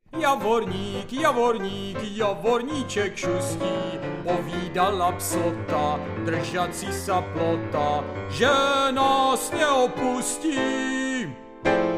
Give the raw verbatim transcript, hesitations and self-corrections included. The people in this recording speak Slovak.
Javorník, javorník, javorníček šustí, povídala psota, držací sa plota, že nás neopustí.